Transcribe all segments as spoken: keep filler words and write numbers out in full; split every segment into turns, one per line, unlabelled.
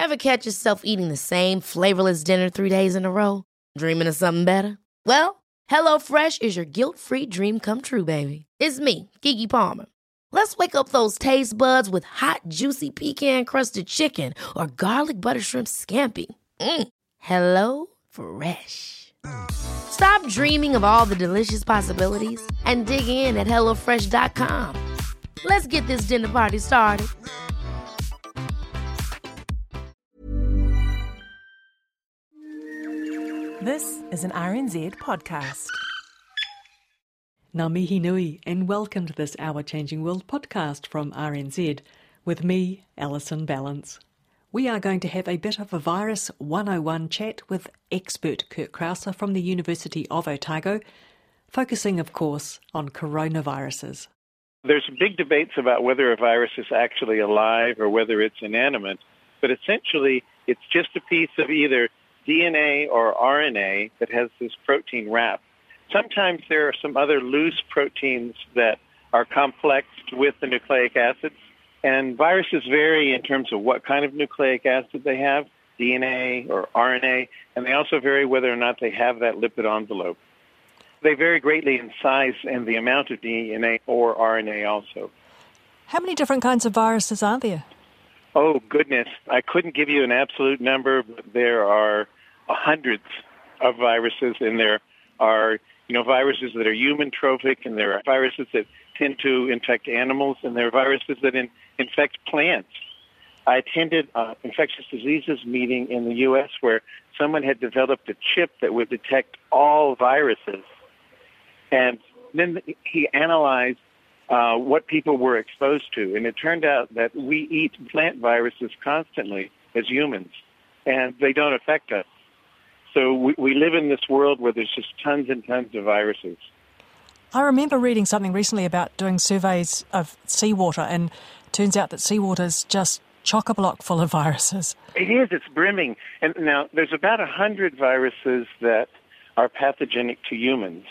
Ever catch yourself eating the same flavorless dinner three days in a row? Dreaming of something better? Well, HelloFresh is your guilt-free dream come true, baby. It's me, Keke Palmer. Let's wake up those taste buds with hot, juicy pecan-crusted chicken or garlic butter shrimp scampi. Mm. Hello Fresh. Stop dreaming of all the delicious possibilities and dig in at hello fresh dot com. Let's get this dinner party started.
This is an R N Z podcast.
Ngā mihi nui, and welcome to this Our Changing World podcast from R N Z with me, Alison Ballance. We are going to have a bit of a Virus one oh one chat with expert Kurt Krauser from the University of Otago, focusing, of course, on coronaviruses.
There's big debates about whether a virus is actually alive or whether it's inanimate, but essentially it's just a piece of either D N A or R N A that has this protein wrap. Sometimes there are some other loose proteins that are complexed with the nucleic acids, and viruses vary in terms of what kind of nucleic acid they have, D N A or R N A, and they also vary whether or not they have that lipid envelope. They vary greatly in size and the amount of D N A or R N A also.
How many different kinds of viruses are there?
Oh, goodness. I couldn't give you an absolute number, but there are hundreds of viruses, and there are, you know, viruses that are human trophic, and there are viruses that tend to infect animals, and there are viruses that in, infect plants. I attended an infectious diseases meeting in the U S where someone had developed a chip that would detect all viruses. And then he analyzed uh, what people were exposed to, and it turned out that we eat plant viruses constantly as humans, and they don't affect us. So we, we live in this world where there's just tons and tons of viruses.
I remember reading something recently about doing surveys of seawater, and it turns out that seawater is just chock-a-block full of viruses.
It is. It's brimming. And now there's about one hundred viruses that are pathogenic to humans.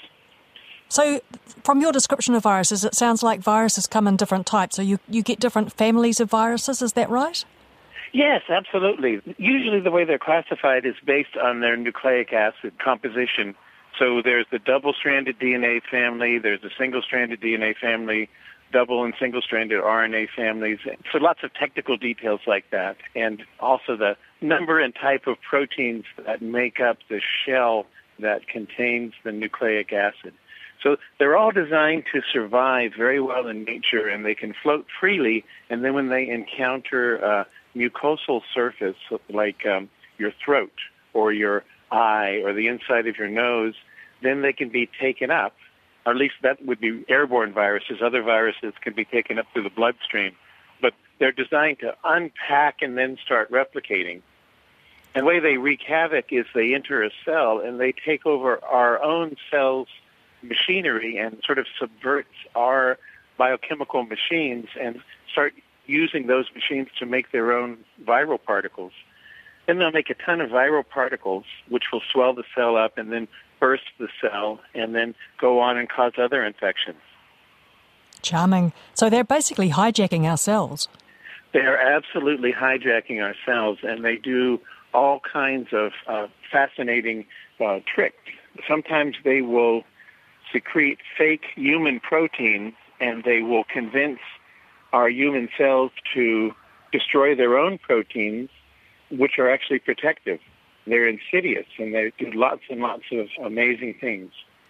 So from your description of viruses, it sounds like viruses come in different types. So you, you get different families of viruses, is that right?
Yes, absolutely. Usually the way they're classified is based on their nucleic acid composition. So there's the double-stranded D N A family, there's a single-stranded D N A family, double and single-stranded R N A families. So lots of technical details like that, and also the number and type of proteins that make up the shell that contains the nucleic acid. So they're all designed to survive very well in nature, and they can float freely, and then when they encounter a mucosal surface like um, your throat or your eye or the inside of your nose, then they can be taken up, or at least that would be airborne viruses. Other viruses can be taken up through the bloodstream, but they're designed to unpack and then start replicating. And the way they wreak havoc is they enter a cell and they take over our own cells' machinery and sort of subverts our biochemical machines and start using those machines to make their own viral particles. Then they'll make a ton of viral particles, which will swell the cell up and then burst the cell and then go on and cause other infections.
Charming. So they're basically hijacking our cells.
They're absolutely hijacking our cells, and they do all kinds of uh, fascinating uh, tricks. Sometimes they will secrete fake human proteins, and they will convince our human cells to destroy their own proteins, which are actually protective. They're insidious, and they do lots and lots of amazing things.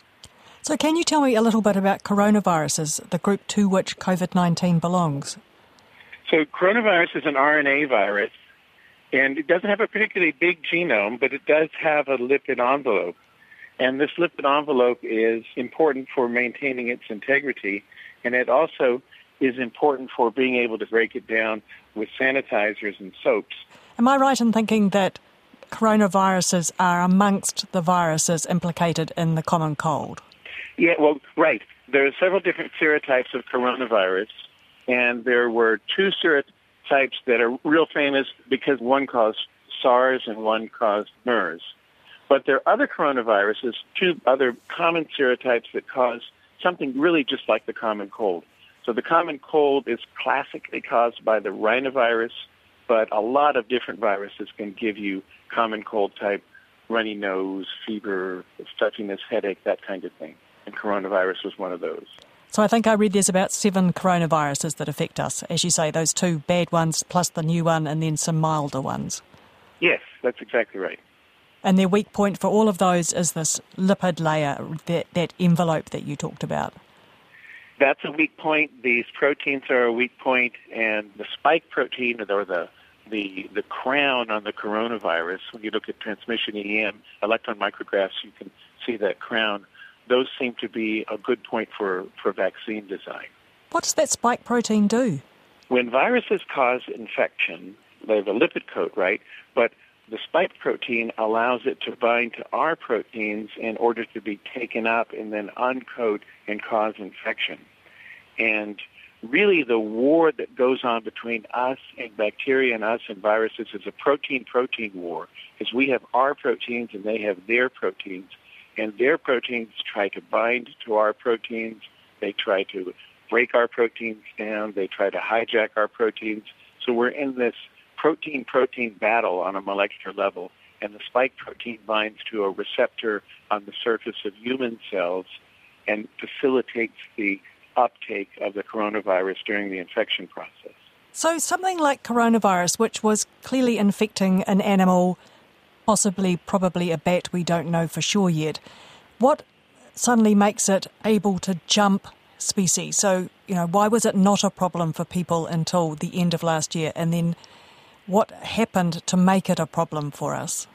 So can you tell me a little bit about coronaviruses, the group to which COVID nineteen belongs?
So coronavirus is an R N A virus, and it doesn't have a particularly big genome, but it does have a lipid envelope. And this lipid envelope is important for maintaining its integrity, and it also is important for being able to break it down with sanitizers and soaps.
Am I right in thinking that coronaviruses are amongst the viruses implicated in the common cold?
Yeah, well, right. There are several different serotypes of coronavirus, and there were two serotypes that are real famous because one caused SARS and one caused MERS. But there are other coronaviruses, two other common serotypes that cause something really just like the common cold. So the common cold is classically caused by the rhinovirus but a lot of different viruses can give you common cold type, runny nose, fever, stuffiness, headache, that kind of thing. And coronavirus was one of those.
So I think I read there's about seven coronaviruses that affect us. As you say, those two bad ones plus the new one and then some milder ones.
Yes, that's exactly right.
And their weak point for all of those is this lipid layer, that, that envelope that you talked about.
That's a weak point. These proteins are a weak point, and the spike protein, or the the the crown on the coronavirus, when you look at transmission E M, electron micrographs, you can see that crown. Those seem to be a good point for, for vaccine design.
What does that spike protein do?
When viruses cause infection, they have a lipid coat, right? But the spike protein allows it to bind to our proteins in order to be taken up and then uncoat and cause infection. And really the war that goes on between us and bacteria and us and viruses is a protein-protein war, because we have our proteins and they have their proteins. And their proteins try to bind to our proteins. They try to break our proteins down. They try to hijack our proteins. So we're in this protein-protein battle on a molecular level, and the spike protein binds to a receptor on the surface of human cells and facilitates the uptake of the coronavirus during the infection process.
So something like coronavirus, which was clearly infecting an animal, possibly, probably a bat, we don't know for sure yet. What suddenly makes it able to jump species? So, you know, why was it not a problem for people until the end of last year? And then what happened to make it a problem for us?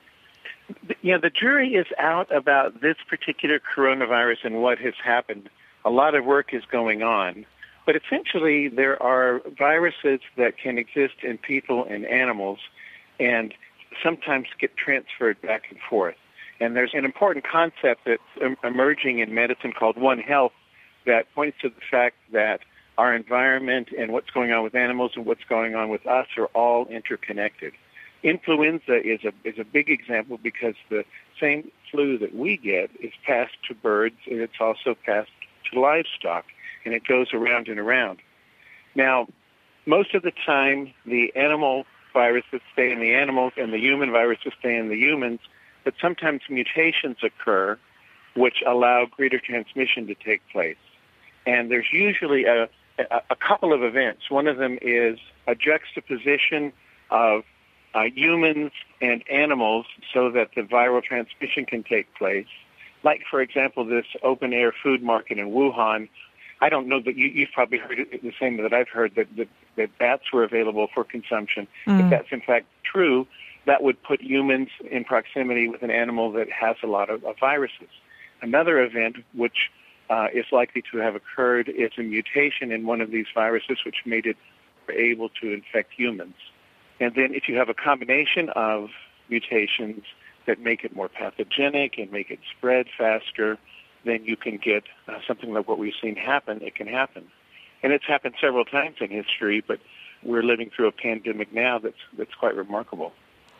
Yeah, the jury is out about this particular coronavirus and what has happened. A lot of work is going on. But essentially, there are viruses that can exist in people and animals, and sometimes get transferred back and forth. And there's an important concept that's emerging in medicine called One Health that points to the fact that our environment and what's going on with animals and what's going on with us are all interconnected. Influenza is a is a big example because the same flu that we get is passed to birds, and it's also passed to livestock, and it goes around and around. Now, most of the time, the animal viruses stay in the animals and the human viruses stay in the humans, but sometimes mutations occur which allow greater transmission to take place. And there's usually a, a, a couple of events. One of them is a juxtaposition of uh, humans and animals so that the viral transmission can take place. Like, for example, this open-air food market in Wuhan. I don't know, but you, you've probably heard it the same that I've heard, that, that, that bats were available for consumption. Mm. If that's in fact true, that would put humans in proximity with an animal that has a lot of, of viruses. Another event which uh, is likely to have occurred is a mutation in one of these viruses which made it able to infect humans. And then if you have a combination of mutations that make it more pathogenic and make it spread faster, then you can get uh, something like what we've seen happen. It can happen. And it's happened several times in history, but we're living through a pandemic now that's that's quite remarkable.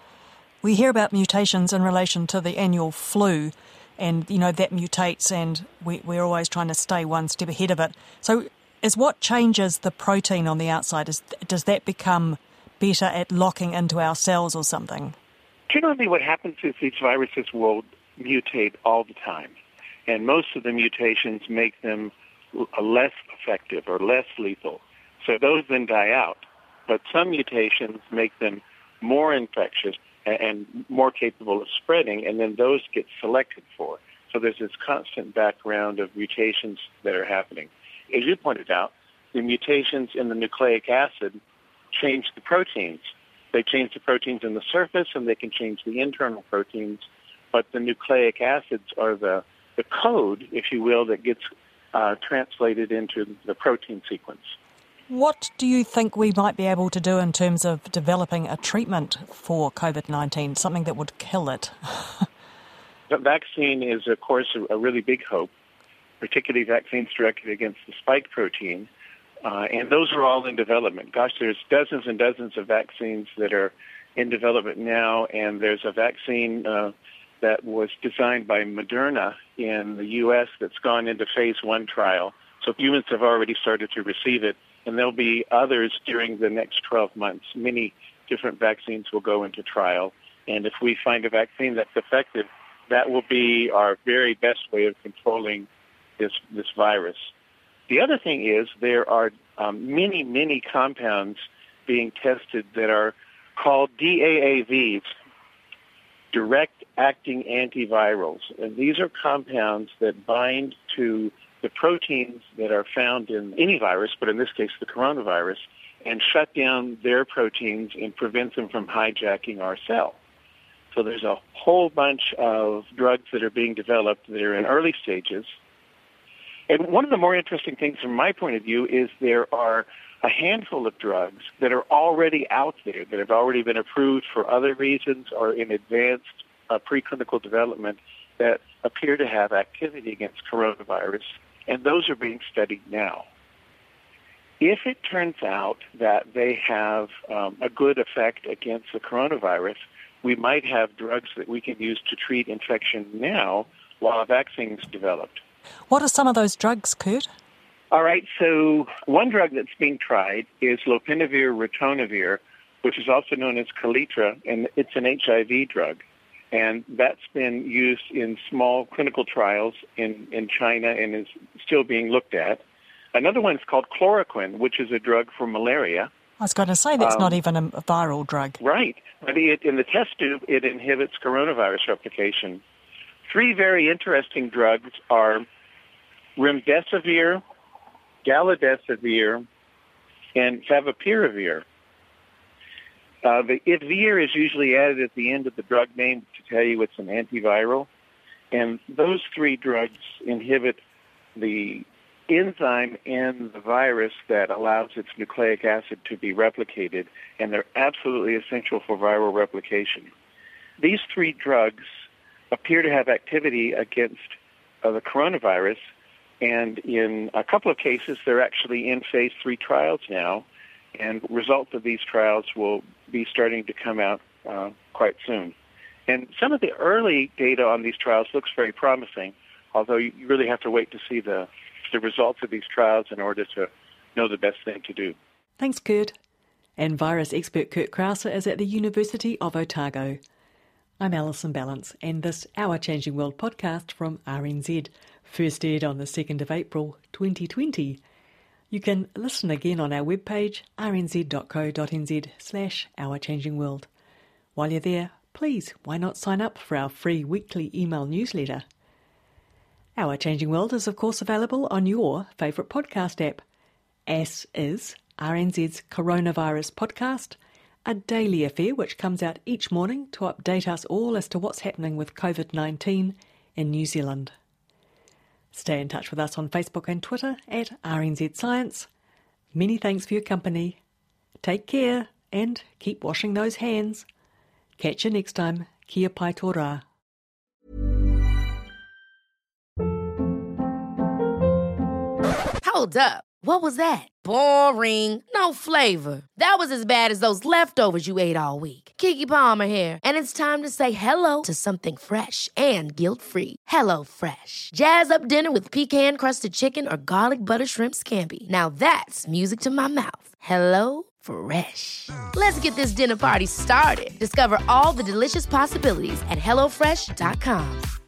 We hear about mutations in relation to the annual flu, and, you know, that mutates, and we, we're always trying to stay one step ahead of it. So is what changes the protein on the outside, is, does that become better at locking into our cells or something?
Generally what happens is these viruses will mutate all the time. And most of the mutations make them less effective or less lethal. So those then die out. But some mutations make them more infectious and more capable of spreading, and then those get selected for. So there's this constant background of mutations that are happening. As you pointed out, the mutations in the nucleic acid change the proteins. They change the proteins in the surface, and they can change the internal proteins, but the nucleic acids are the the code, if you will, that gets uh, translated into the protein sequence.
What do you think we might be able to do in terms of developing a treatment for COVID nineteen, something that would kill it?
The vaccine is, of course, a, a really big hope, particularly vaccines directed against the spike protein, uh, and those are all in development. Gosh, there's dozens and dozens of vaccines that are in development now, and there's a vaccine uh, that was designed by Moderna in the U S that's gone into phase one trial. So humans have already started to receive it, and there'll be others during the next twelve months. Many different vaccines will go into trial, and if we find a vaccine that's effective, that will be our very best way of controlling this this virus. The other thing is there are um, many, many compounds being tested that are called D A A Vs, direct-acting antivirals. And these are compounds that bind to the proteins that are found in any virus, but in this case the coronavirus, and shut down their proteins and prevent them from hijacking our cell. So there's a whole bunch of drugs that are being developed that are in early stages. And one of the more interesting things from my point of view is there are a handful of drugs that are already out there, that have already been approved for other reasons or in advanced uh, preclinical development that appear to have activity against coronavirus, and those are being studied now. If it turns out that they have um, a good effect against the coronavirus, we might have drugs that we can use to treat infection now while a vaccine is developed.
What are some of those drugs, Kurt?
All right, so one drug that's being tried is lopinavir ritonavir, which is also known as Kaletra, and it's an H I V drug. And that's been used in small clinical trials in, in China and is still being looked at. Another one is called chloroquine, which is a drug for malaria.
I was going to say that's um, not even a viral drug.
Right. But it, in the test tube, it inhibits coronavirus replication. Three very interesting drugs are remdesivir, galidesivir, and favipiravir. Uh, the ivir is usually added at the end of the drug name to tell you it's an antiviral. And those three drugs inhibit the enzyme in the virus that allows its nucleic acid to be replicated, and they're absolutely essential for viral replication. These three drugs appear to have activity against uh, the coronavirus, and in a couple of cases, they're actually in phase three trials now, and results of these trials will be starting to come out uh, quite soon. And some of the early data on these trials looks very promising, although you really have to wait to see the, the results of these trials in order to know the best thing to do.
Thanks, Kurt. And virus expert Kurt Krause is at the University of Otago. I'm Alison Ballance, and this Our Changing World podcast from R N Z first aired on the second of April twenty twenty. You can listen again on our webpage, rnz.co.nz slash Our Changing World. While you're there, please, why not sign up for our free weekly email newsletter? Our Changing World is, of course, available on your favourite podcast app, as is R N Z's Coronavirus Podcast, a daily affair which comes out each morning to update us all as to what's happening with covid nineteen in New Zealand. Stay in touch with us on Facebook and Twitter at R N Z Science. Many thanks for your company. Take care and keep washing those hands. Catch you next time. Kia pai tō rā.
Hold up. What was that? Boring. No flavor. That was as bad as those leftovers you ate all week. Keke Palmer here, and it's time to say hello to something fresh and guilt-free. Hello Fresh. Jazz up dinner with pecan-crusted chicken or garlic butter shrimp scampi. Now that's music to my mouth. Hello Fresh. Let's get this dinner party started. Discover all the delicious possibilities at hello fresh dot com.